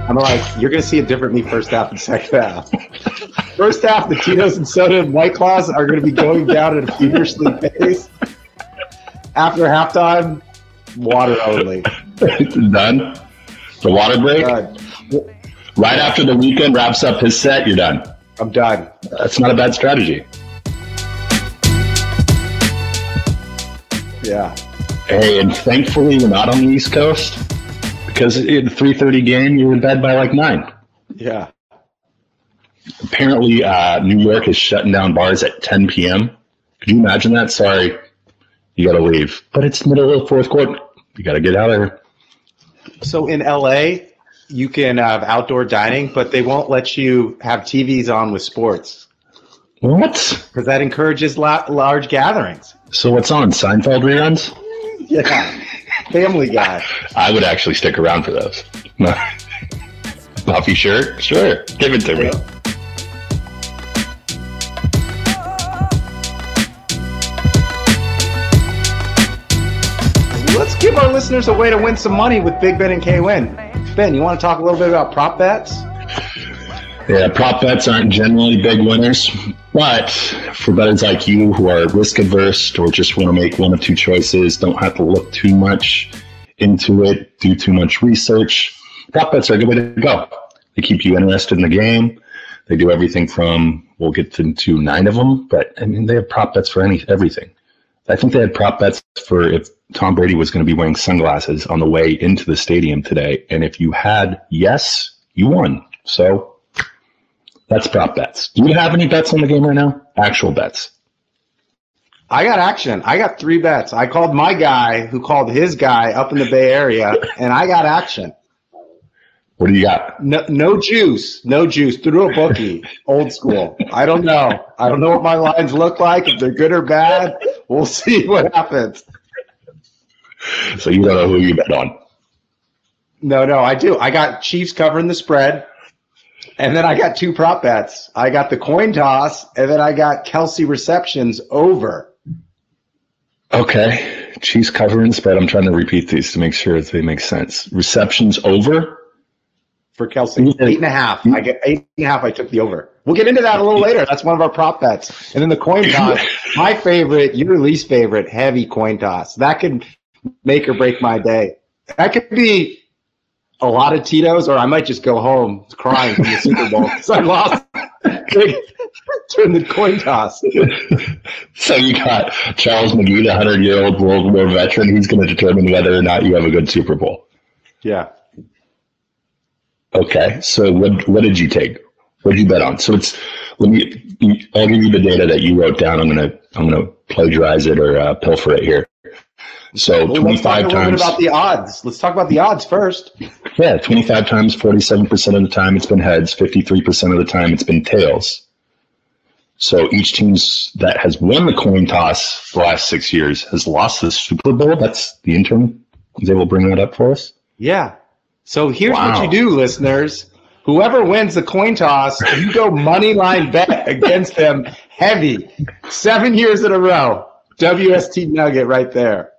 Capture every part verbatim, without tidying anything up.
I'm like, you're going to see it differently first half and second half. First half, the Tito's and soda and White Claws are going to be going down at a feverishly pace. After halftime, water only. Done? The water break? Done. Right after the weekend wraps up his set, you're done. I'm done. That's not a bad strategy. Yeah. Hey, and thankfully you're not on the East Coast, because in a three thirty game, you were in bed by like nine. Yeah. Apparently, uh, New York is shutting down bars at ten p.m. Could you imagine that? Sorry, you got to leave. But it's middle of the fourth quarter. You got to get out of there. So in L A, you can have outdoor dining, but they won't let you have T Vs on with sports. What? Because that encourages la- large gatherings. So what's on? Seinfeld reruns? Yeah. Family Guy. I would actually stick around for those. Puffy shirt? Sure. Give it to me. Let's give our listeners a way to win some money with Big Ben and K-Win. Ben, you want to talk a little bit about prop bets? Yeah, prop bets aren't generally big winners, but for bettors like you who are risk averse or just want to make one or two choices, don't have to look too much into it, do too much research, prop bets are a good way to go. They keep you interested in the game. They do everything from, we'll get into nine of them, but I mean, they have prop bets for any everything. I think they had prop bets for if Tom Brady was going to be wearing sunglasses on the way into the stadium today. And if you had yes, you won. So that's prop bets. Do you have any bets on the game right now? Actual bets. I got action. I got three bets. I called my guy who called his guy up in the Bay Area, and I got action. What do you got? No, no juice. No juice. Through a bookie. Old school. I don't know. I don't know what my lines look like. If they're good or bad, we'll see what happens. So you don't know who you bet on? No, no, I do. I got Chiefs covering the spread, and then I got two prop bets. I got the coin toss, and then I got Kelsey receptions over. Okay. Chiefs covering the spread. I'm trying to repeat these to make sure that they make sense. Receptions over? For Kelsey, eight and a half. I get eight and a half. I took the over. We'll get into that a little later. That's one of our prop bets. And then the coin toss, my favorite, your least favorite, heavy coin toss. That could make or break my day. That could be a lot of Tito's, or I might just go home crying from the Super Bowl because I lost during the coin toss. So you got Charles McGee, the hundred-year-old World War veteran. He's going to determine whether or not you have a good Super Bowl. Yeah. Okay, so what what did you take? What did you bet on? So it's let me. I'll give you the data that you wrote down. I'm gonna I'm gonna plagiarize it or uh, pilfer it here. So well, twenty-five let's talk a times. Bit about the odds. Let's talk about the odds first. Yeah, twenty-five times, forty-seven percent of the time it's been heads. fifty-three percent of the time it's been tails. So each team that has won the coin toss the last six years has lost the Super Bowl. That's the intern was able to bring that up for us. Yeah. So here's Wow. what you do, listeners. Whoever wins the coin toss, you go money line bet against them heavy. Seven years in a row. W S T Nugget right there.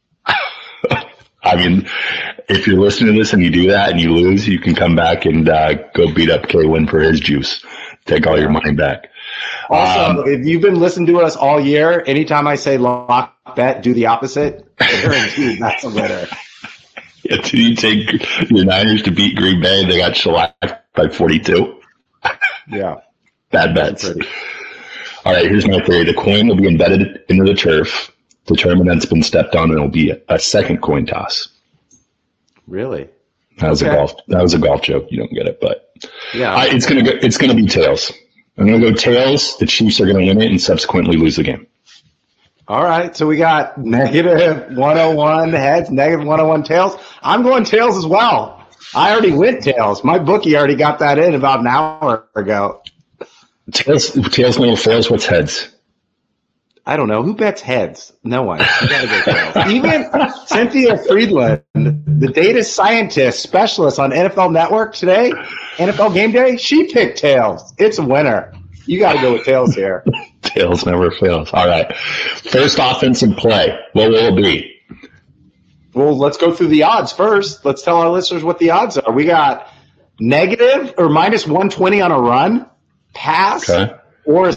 I mean, if you're listening to this and you do that and you lose, you can come back and uh, go beat up K-Win for his juice. Take all your money back. Also, Um, if you've been listening to us all year, anytime I say lock bet, do the opposite. Guaranteed that's a winner. Yeah, do you take your Niners to beat Green Bay? They got shellacked by forty-two. Yeah. Bad bets. Pretty. All right, here's my theory. The coin will be embedded into the turf, determine that it's been stepped on, and it'll be a, a second coin toss. Really? That was Okay. a golf. That was a golf joke. You don't get it, but Yeah. I, it's gonna go. It's gonna be tails. I'm gonna go tails. The Chiefs are gonna win it and subsequently lose the game. All right, so we got negative one oh one heads, negative one oh one tails. I'm going tails as well. I already went tails. My bookie already got that in about an hour ago. Tails. Tails. Little fails. What's heads? I don't know. Who bets heads? No one. You gotta go tails. Even Cynthia Friedland, the data scientist specialist on N F L Network today, N F L Game Day, she picked tails. It's a winner. You got to go with tails here. Tails never fails. All right. First offensive play. What will it be? Well, let's go through the odds first. Let's tell our listeners what the odds are. We got negative or minus one twenty on a run, pass, Okay. or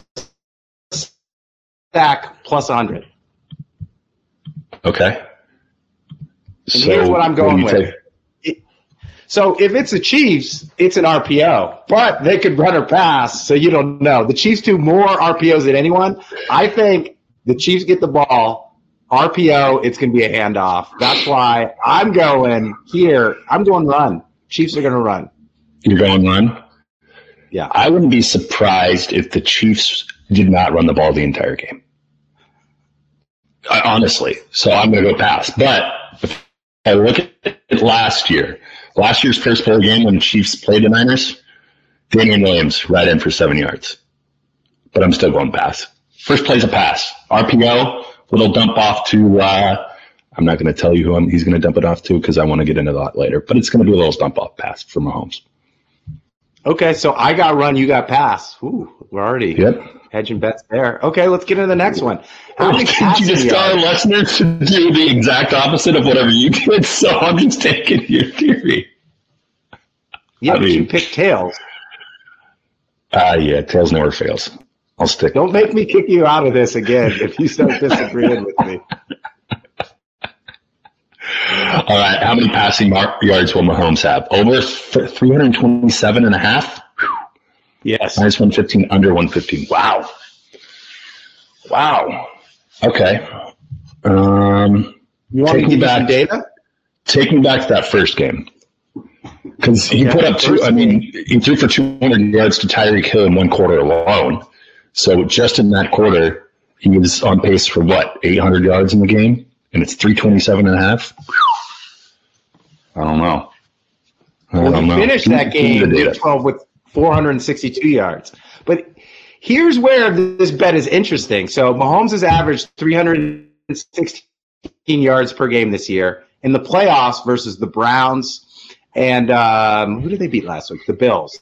stack plus one hundred. Okay. And here's what I'm going what do you with. It, so if it's the Chiefs, it's an R P O, but they could run or pass, so you don't know. The Chiefs do more R P Os than anyone. I think the Chiefs get the ball, R P O, it's going to be a handoff. That's why I'm going here. I'm going run. Chiefs are going to run. You're going run? Yeah. I wouldn't be surprised if the Chiefs did not run the ball the entire game. I, honestly. So I'm going to go pass. But if I look at it last year, last year's first play game when the Chiefs played the Niners, Damian Williams right in for seven yards. But I'm still going pass. First play's a pass. R P O, little dump off to, uh, I'm not going to tell you who I'm, he's going to dump it off to because I want to get into that later. But it's going to be a little dump off pass for Mahomes. Okay, so I got run, you got pass. Ooh, we're already Yep. hedging bets there. Okay, let's get into the next one. How many Did you passing just tell our yards? listeners to do the exact opposite of whatever you did? So I'm just taking your theory. Yeah, I but you mean- picked tails. Ah, uh, yeah, tails never fails. I'll stick. Don't make me kick you out of this again if you start disagreeing with me. All right, how many passing mar- yards will Mahomes have? Over th- three twenty-seven and a half? Yes. Minus one fifteen, under one fifteen. Wow. Wow. Okay. Um, You want take me to give me you back. some data? Take me back to that first game. Because he Okay, put up two, first I mean, he threw for two hundred yards to Tyreek Hill in one quarter alone. So just in that quarter, he was on pace for what, eight hundred yards in the game? And it's three twenty-seven and a half? I don't know. I Well, don't he know. finished Give me- that give me the game, data. week twelve, with four hundred sixty-two yards. But here's where this bet is interesting. So Mahomes has averaged three hundred sixteen yards per game this year. In the playoffs versus the Browns and um, who did they beat last week? The Bills.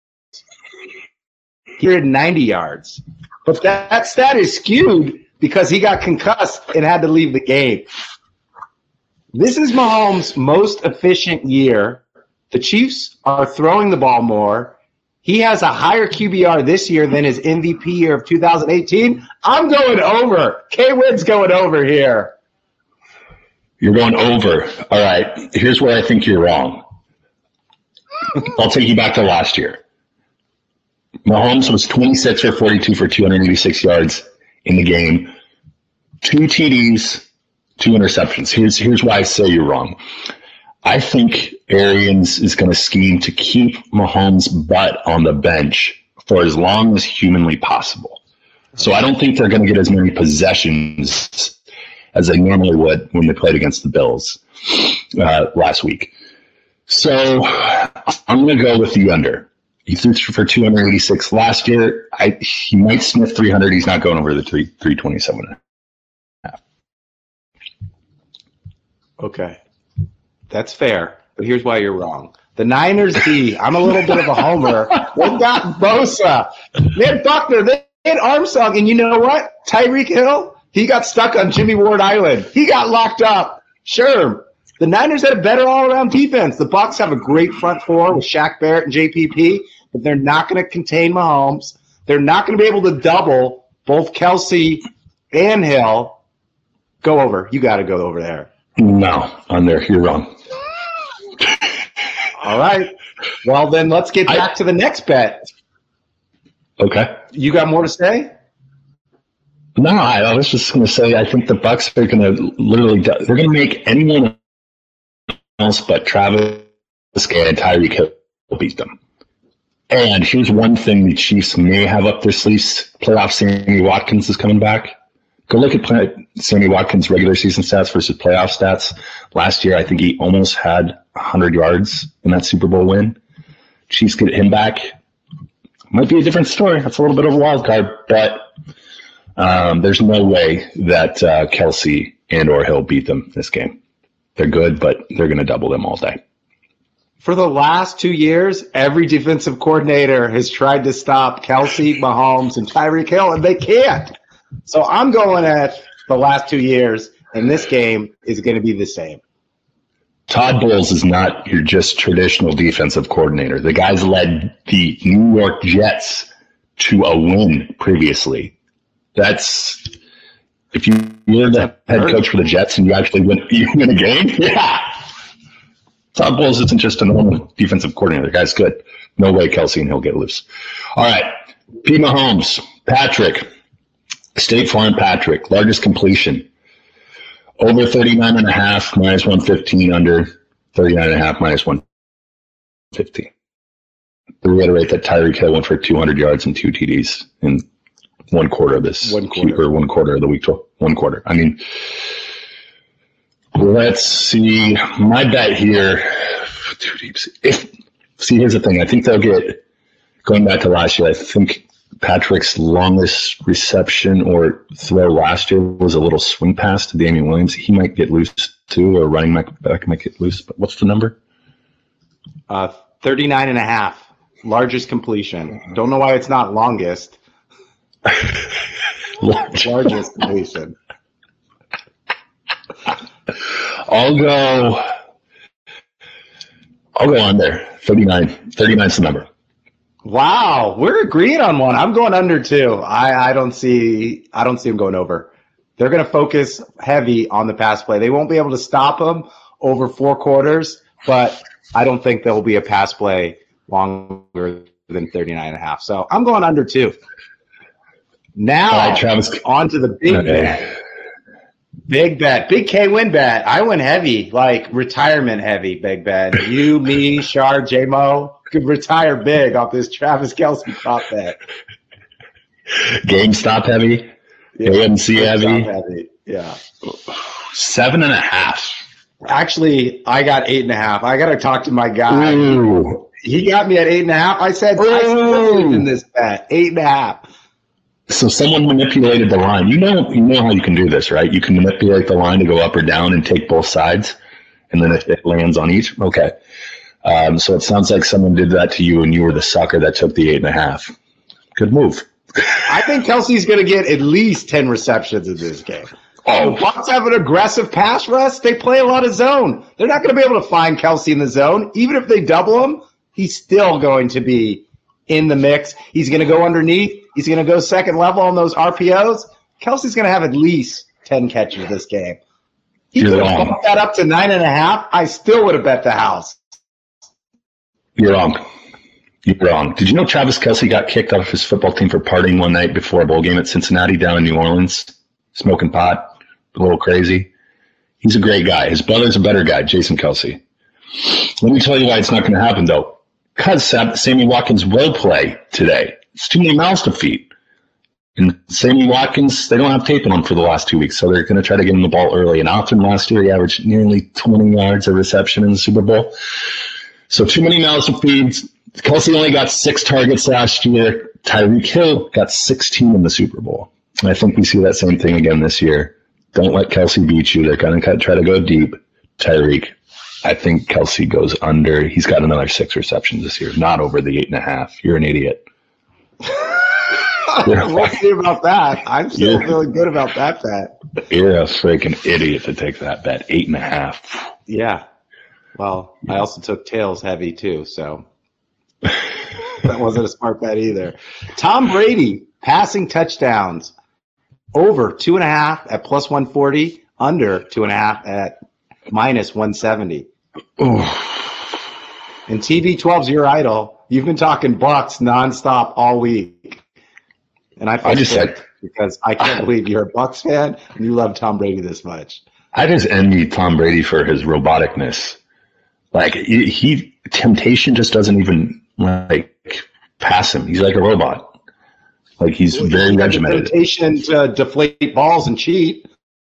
He had ninety yards. But that, that stat is skewed because he got concussed and had to leave the game. This is Mahomes' most efficient year. The Chiefs are throwing the ball more. He has a higher Q B R this year than his M V P year of two thousand eighteen. I'm going over. K-Wid's going over here. You're going over. All right. Here's where I think you're wrong. I'll take you back to last year. Mahomes was twenty-six or forty-two for two hundred eighty-six yards in the game. Two T Ds, two interceptions. Here's here's why I say you're wrong. I think Arians is going to scheme to keep Mahomes' butt on the bench for as long as humanly possible. So I don't think they're going to get as many possessions as they normally would when they played against the Bills uh, last week. So I'm going to go with the under. He threw for two hundred eighty-six last year. I, he might sniff three hundred. He's not going over the three, three twenty-seven. Okay. That's fair, but here's why you're wrong. The Niners D, I'm a little bit of a homer. They got Bosa. They had Buckner. They had Armstrong. And you know what? Tyreek Hill, he got stuck on Jimmy Ward Island. He got locked up. Sure. The Niners had a better all-around defense. The Bucs have a great front four with Shaq Barrett and J P P, but they're not going to contain Mahomes. They're not going to be able to double both Kelsey and Hill. Go over. You got to go over there. No, on there. You're wrong. All right. Well, then let's get back I, to the next bet. Okay. You got more to say? No, I was just going to say I think the Bucs are going to literally they're going to make anyone else but Travis and Tyreek Hill beat them. And here's one thing the Chiefs may have up their sleeves: playoff Sammy Watkins is coming back. Go look at play, Sammy Watkins' regular season stats versus playoff stats. Last year, I think he almost had one hundred yards in that Super Bowl win. Chiefs get him back. Might be a different story. That's a little bit of a wild card, but um, there's no way that uh, Kelsey and or Hill beat them this game. They're good, but they're going to double them all day. For the last two years, every defensive coordinator has tried to stop Kelsey, Mahomes, and Tyreek Hill, and they can't. So I'm going at the last two years, and this game is going to be the same. Todd Bowles is not your just traditional defensive coordinator. The guy's led the New York Jets to a win previously. That's if you, you're the head coach for the Jets and you actually win, you win a game. Yeah, Todd Bowles isn't just a normal defensive coordinator. The guy's good. No way Kelsey and he'll get loose. All right, P. Mahomes, Patrick, State Farm Patrick, largest completion. Over thirty-nine and a half, minus one fifteen, under thirty-nine and a half, minus one fifteen. To reiterate that Tyreek Hill went for two hundred yards and two T Ds in one quarter of this, one quarter. or one quarter of the week, one quarter. I mean, let's see. My bet here, two deeps. If see, here's the thing. I think they'll get, going back to last year, I think Patrick's longest reception or throw last year was a little swing pass to Damian Williams. He might get loose too, or running back might get loose. But what's the number? Uh, thirty-nine and a half. Largest completion. Don't know why it's not longest. Largest completion. I'll go. I'll go under. thirty-nine. thirty-nine's the number. Wow, we're agreeing on one. I'm going under too. I, I don't see I don't see them going over. They're going to focus heavy on the pass play. They won't be able to stop them over four quarters, but I don't think there will be a pass play longer than thirty-nine and a half. So I'm going under two. Now, all right, Travis, on to the big okay. bet. Big bet. Big K win bet. I went heavy, like retirement heavy, big bet. You, me, Shar, J-Mo could retire big off this Travis Kelce prop bet. GameStop heavy. Yeah, A M C heavy. heavy. Yeah. Seven and a half. Actually, I got eight and a half. I got to talk to my guy. Ooh. He got me at eight and a half. I said, I still believe in this bet. Eight and a half. So someone manipulated the line. You know, you know how you can do this, right? You can manipulate the line to go up or down and take both sides, and then if it lands on each, okay. Um, so it sounds like someone did that to you, and you were the sucker that took the eight and a half. Good move. I think Kelsey's going to get at least ten receptions in this game. Oh, the Bucs have an aggressive pass rush. They play a lot of zone. They're not going to be able to find Kelsey in the zone. Even if they double him, he's still going to be in the mix. He's going to go underneath. He's going to go second level on those R P Os. Kelsey's going to have at least ten catches this game. He You're could have wrong. bumped that up to nine and a half. I still would have bet the house. You're wrong. You're wrong. Did you know Travis Kelce got kicked off his football team for partying one night before a bowl game at Cincinnati down in New Orleans, smoking pot, a little crazy? He's a great guy. His brother's a better guy, Jason Kelce. Let me tell you why it's not going to happen, though. Because Sammy Watkins will play today. It's too many mouths to feed. And Sammy Watkins, they don't have tape on him for the last two weeks, so they're going to try to get him the ball early. And often last year, he averaged nearly twenty yards a reception in the Super Bowl. So too many mouths to feed. Kelce only got six targets last year. Tyreek Hill got sixteen in the Super Bowl. And I think we see that same thing again this year. Don't let Kelce beat you. They're going to try to go deep. Tyreek, I think Kelce goes under. He's got another six receptions this year, not over the eight and a half. You're an idiot. We'll see about that. I'm still yeah. feeling good about that bet. You're a freaking idiot to take that bet. Eight and a half. Yeah. Well, I also took tails heavy too, so that wasn't a smart bet either. Tom Brady passing touchdowns over two and a half at plus one forty, under two and a half at minus one seventy. And T B twelve's your idol. You've been talking Bucks nonstop all week. And I, I just said because I can't believe you're a Bucks fan and you love Tom Brady this much. I just envy Tom Brady for his roboticness. Like he, he temptation just doesn't even like pass him. He's like a robot. Like he's well, very regimented. Temptation to deflate balls and cheat.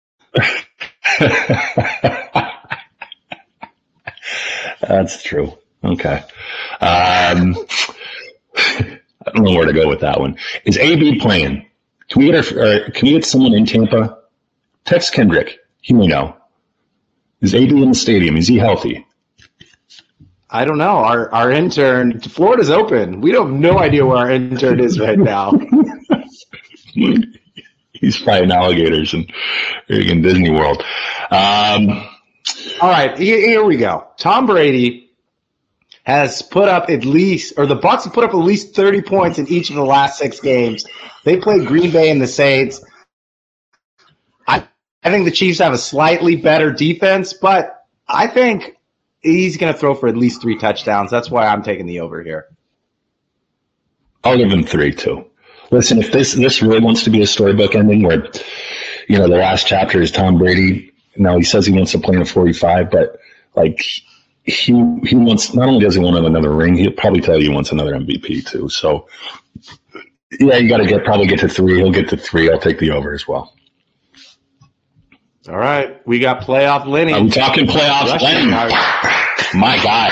That's true. Okay. Um, I don't know where to go with that one. Is A B playing? Can we get our, can we get someone in Tampa? Text Kendrick. He may know. Is A B in the stadium? Is he healthy? I don't know. Our our intern, Florida's open. We don't have no idea where our intern is right now. He's fighting alligators in, in Disney World. Um, All right, here, here we go. Tom Brady has put up at least, or the Bucs have put up at least thirty points in each of the last six games. They played Green Bay and the Saints. I, I think the Chiefs have a slightly better defense, but I think he's going to throw for at least three touchdowns. That's why I'm taking the over here. I'll give him three, too. Listen, if this this really wants to be a storybook ending where, you know, the last chapter is Tom Brady. Now, he says he wants to play in a forty-five, but, like, he he wants – not only does he want another ring, he'll probably tell you he wants another M V P, too. So, yeah, you got to get probably get to three. He'll get to three. I'll take the over as well. All right. We got playoff Lenny. I'm talking playoffs Lenny. My God.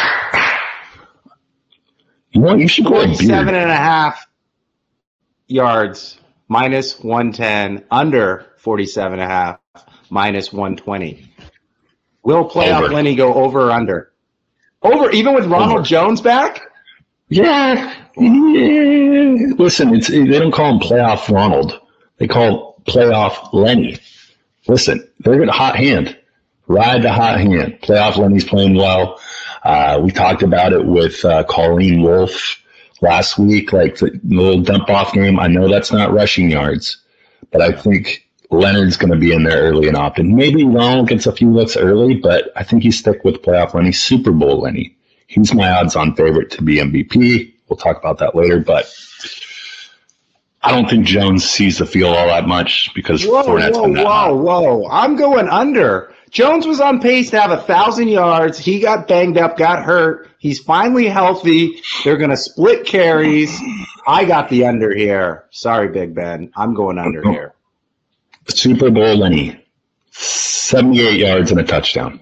You know, you should go with Seven and a half yards, minus one ten, under forty-seven and a half, minus one twenty. Will playoff over. Lenny go over or under? Over, even with Ronald over. Jones back? Yeah. yeah. Listen, it's they don't call him playoff Ronald. They call playoff Lenny. Listen, they're in a hot hand. Ride the hot hand. Playoff Lenny's playing well. Uh, we talked about it with uh, Colleen Wolfe last week, like the little dump-off game. I know that's not rushing yards, but I think Leonard's going to be in there early and often. Maybe Ronald gets a few looks early, but I think he's stuck with playoff Lenny, Super Bowl Lenny. He's my odds-on favorite to be M V P. We'll talk about that later, but I don't think Jones sees the field all that much because whoa, Fournette's whoa, been that whoa, hot. whoa. I'm going under. Jones was on pace to have one thousand yards. He got banged up, got hurt. He's finally healthy. They're going to split carries. I got the under here. Sorry, Big Ben. I'm going under here. Super Bowl Lenny, seventy-eight yards and a touchdown.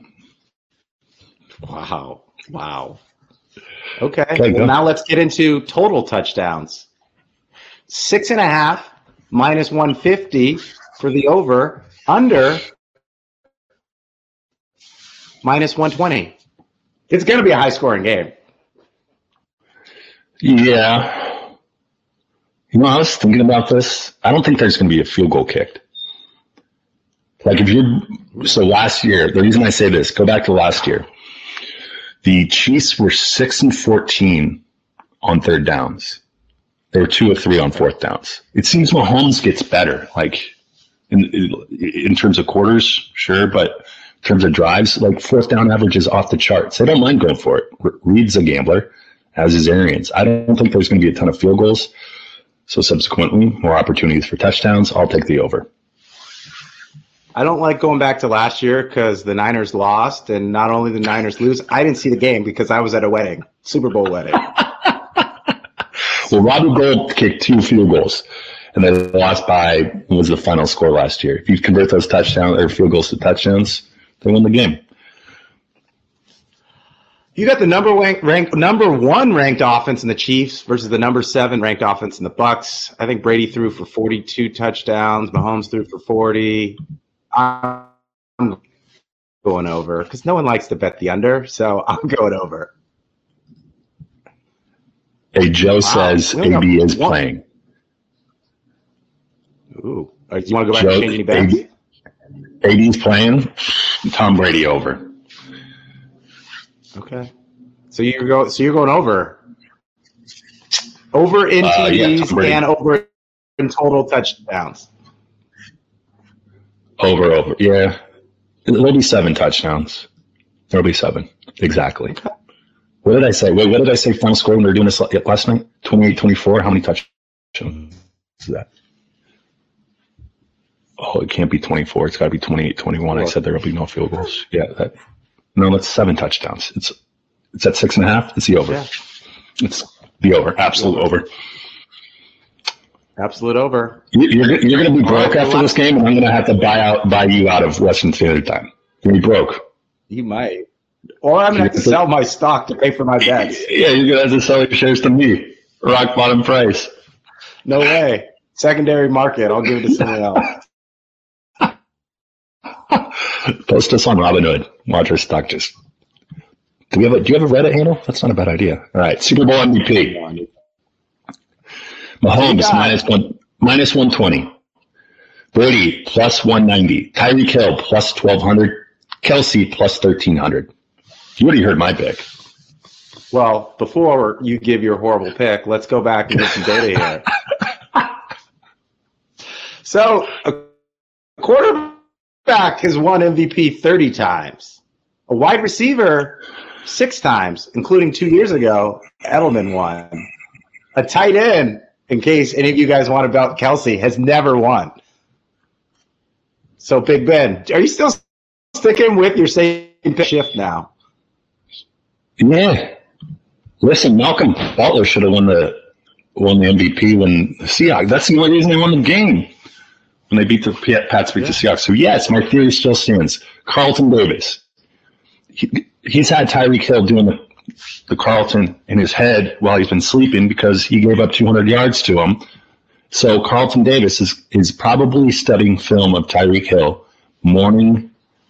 Wow. Wow. Okay. okay well, now let's get into total touchdowns. Six and a half, minus one fifty for the over. Under, minus one twenty. It's going to be a high-scoring game. Yeah. You know, I was thinking about this. I don't think there's going to be a field goal kicked. Like if you're – so last year, the reason I say this, go back to last year. The Chiefs were six and fourteen on third downs. They were two of three on fourth downs. It seems Mahomes gets better, like in in terms of quarters, sure, but in terms of drives, like fourth down average is off the charts. They don't mind going for it. Reed's a gambler, as is Arians. I don't think there's going to be a ton of field goals. So subsequently, more opportunities for touchdowns. I'll take the over. I don't like going back to last year because the Niners lost, and not only the Niners lose, I didn't see the game because I was at a wedding, Super Bowl wedding. Well, Robert Gold kicked two field goals, and they lost by what was the final score last year. If you convert those touchdowns or field goals to touchdowns, they win the game. You got the number rank, rank, number one ranked offense in the Chiefs versus the number seven ranked offense in the Bucs. I think Brady threw for forty-two touchdowns. Mahomes threw for forty. I'm going over because no one likes to bet the under, so I'm going over. Hey, Joe wow. says A B is one. playing. Ooh. Right, do you want to go back Joe, and change any bets? A B's playing. Tom Brady over. Okay. So you're going. So you're going over. Over in uh, T Ds yeah, and over in total touchdowns. Over, over. Yeah. There'll be seven touchdowns. There'll be seven. Exactly. Okay. What did I say? Wait, what did I say final score when we were doing this last night? twenty-eight twenty-four? How many touchdowns is that? Oh, it can't be twenty-four. It's got to be twenty-eight twenty-one. I said there will be no field goals. Yeah. That, no, that's seven touchdowns. It's it's at six and a half. It's the over. Yeah. It's the over. Absolute over. Absolute over. You're, you're going to be broke after this game, and I'm going to have to buy out, buy you out of Western Standard Time. You're going to be broke. You might. Or I'm going to have to sell my stock to pay for my bets. Yeah, you're going to have to sell your shares to me. Rock bottom price. No way. Secondary market. I'll give it to someone else. Post us on Robinhood. Watch our stock just. Do we have a? Do you have a Reddit handle? That's not a bad idea. All right, Super Bowl M V P. Mahomes minus one minus one twenty. Brady plus one ninety. Tyreek Hill plus twelve hundred. Kelce plus thirteen hundred. You already heard my pick. Well, before you give your horrible pick, let's go back and get some data here. So, a quarterback has won M V P thirty times. A wide receiver, six times, including two years ago, Edelman won. A tight end, in case any of you guys want about Kelce, has never won. So, Big Ben, are you still sticking with your same shift now? Yeah. Listen, Malcolm Butler should have won the won the M V P when the Seahawks. That's the only reason they won the game. When they beat the Pats beat the Seahawks. So yes, my theory still stands. Carlton Davis. He, he's had Tyreek Hill doing the, the Carlton in his head while he's been sleeping because he gave up two hundred yards to him. So Carlton Davis is, is probably studying film of Tyreek Hill morning,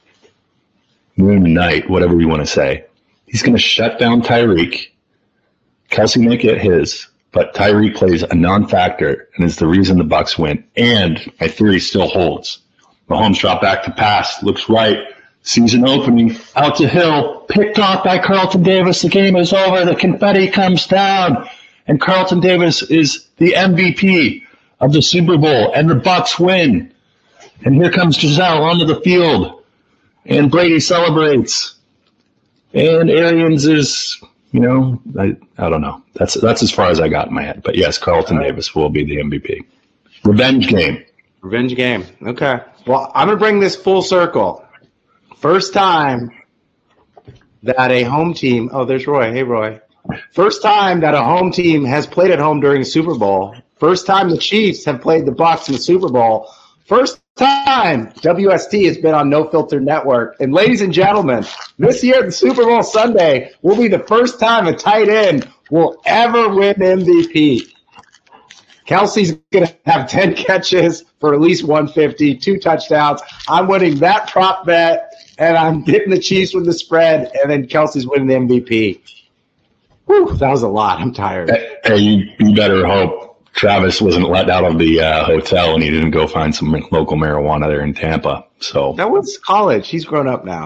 noon, night, whatever you want to say. He's going to shut down Tyreek. Kelce may get his, but Tyreek plays a non-factor and is the reason the Bucs win. And my theory still holds. Mahomes dropped back to pass, looks right, season opening, out to Hill, picked off by Carlton Davis. The game is over. The confetti comes down, and Carlton Davis is the M V P of the Super Bowl, and the Bucs win. And here comes Giselle onto the field, and Brady celebrates. And Arians is, you know, I, I don't know. That's that's as far as I got in my head. But yes, Carlton right. Davis will be the M V P. Revenge game. Revenge game. Okay. Well, I'm going to bring this full circle. First time that a home team – oh, there's Roy. Hey, Roy. First time that a home team has played at home during a Super Bowl. First time the Chiefs have played the Bucs in the Super Bowl. First time W S T has been on No Filter Network. And ladies and gentlemen, this year, the Super Bowl Sunday will be the first time a tight end will ever win M V P. Kelce's going to have ten catches for at least one fifty, two touchdowns. I'm winning that prop bet, and I'm getting the Chiefs with the spread, and then Kelce's winning the M V P. Whew, that was a lot. I'm tired. Hey, you, you better hope Travis wasn't let out of the uh, hotel and he didn't go find some local marijuana there in Tampa. So that was college. He's grown up now.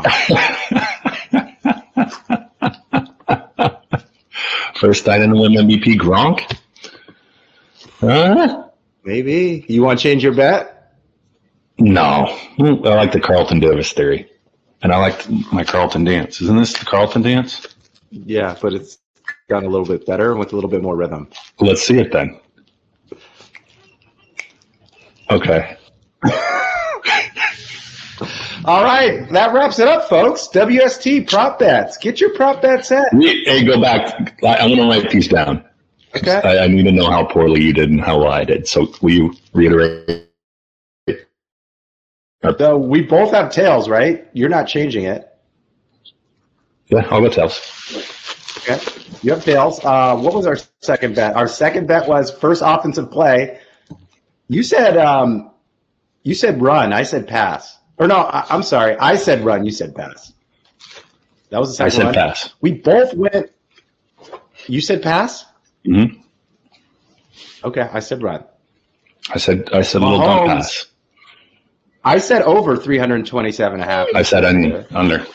First tight end to win M V P, Gronk? Huh? Maybe. You want to change your bet? No. I like the Carlton Davis theory. And I like my Carlton dance. Isn't this the Carlton dance? Yeah, but it's gotten a little bit better and with a little bit more rhythm. Let's see it then. Okay. All right. That wraps it up, folks. W S T prop bets. Get your prop bets in. Hey, go back. I want to write these down. Okay. I, I need to know how poorly you did and how well I did. So will you reiterate? So we both have tails, right? You're not changing it. Yeah, I'll go tails. Okay. You have tails. Uh, what was our second bet? Our second bet was first offensive play. You said um, you said run. I said pass. Or no, I, I'm sorry. I said run. You said pass. That was the second I said one. pass. We both went. You said pass? Mm-hmm. Okay, I said run. I said I said a little dump pass. I said over three twenty-seven and a half. I said under. under.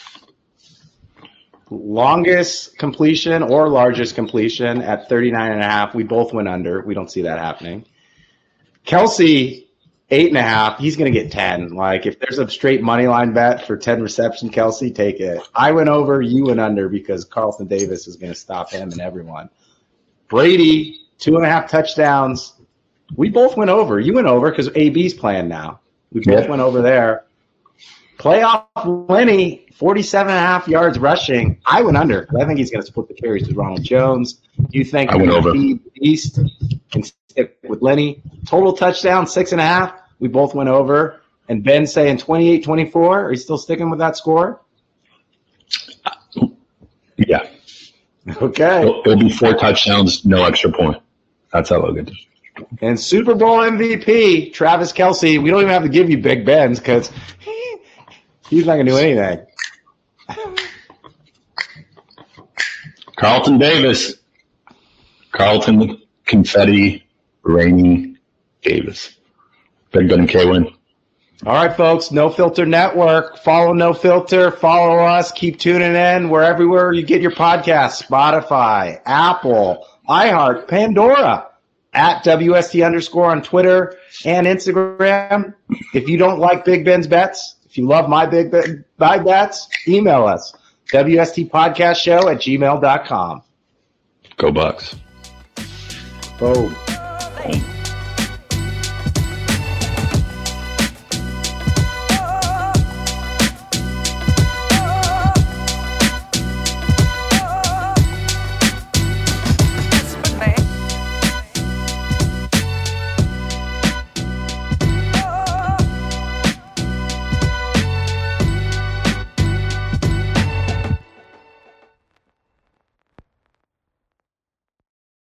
Longest completion or largest completion at thirty-nine and a half. We both went under. We don't see that happening. Kelce, eight and a half. He's going to get ten. Like, if there's a straight money line bet for ten reception, Kelce, take it. I went over, you went under because Carlton Davis is going to stop him and everyone. Brady, two and a half touchdowns. We both went over. You went over because A B's playing now. We both yeah. went over there. Playoff Lenny, forty-seven and a half yards rushing. I went under. I think he's going to split the carries with Ronald Jones. You think I went over East and stick with Lenny? Total touchdown, six and a half. We both went over. And Ben saying twenty-eight twenty-four. Are you still sticking with that score? Yeah. Okay. It'll, it'll be four touchdowns, no extra point. That's how Logan did. And Super Bowl M V P, Travis Kelce. We don't even have to give you Big Ben's because he's not going to do anything. Carlton Davis. Carlton Confetti Rainy Davis. Big Ben and K-Win. All right, folks. No Filter Network. Follow No Filter. Follow us. Keep tuning in. We're everywhere you get your podcasts. Spotify, Apple, iHeart, Pandora. At W S T underscore on Twitter and Instagram. If you don't like Big Ben's bets, if you love my Big Ben my bets, email us. W S T podcast show at gmail dot com. Go Bucks. Boom. Boom.